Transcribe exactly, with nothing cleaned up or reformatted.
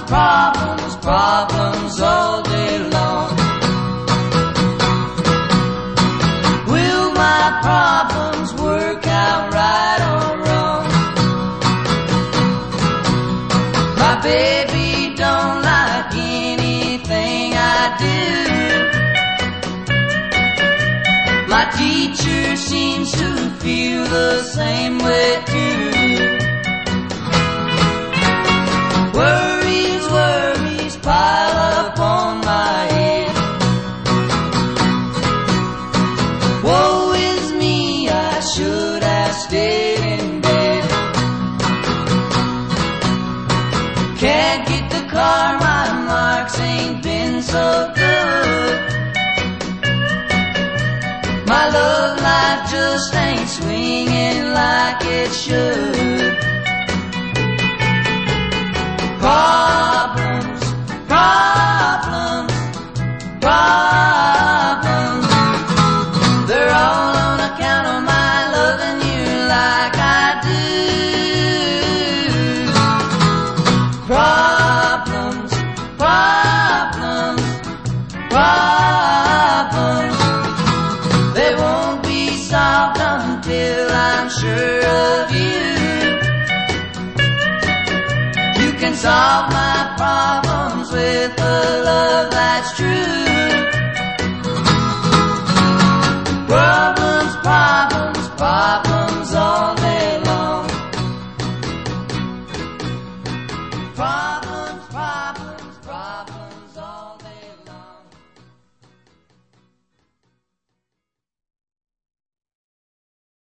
problems, problems all day long. Will my problems work out right or wrong? My baby don't like anything I do. My teacher seems to feel the same way too. Worries, worries pile up on my head. Woe is me, I should have stayed in bed. Can't get the car, my marks ain't been so good. My love life just ain't swinging like it should. Problems, problems, problems. They're all on account of my loving you like I do. Problems, problems, problems. They won't be solved until I'm sure of you. You can solve my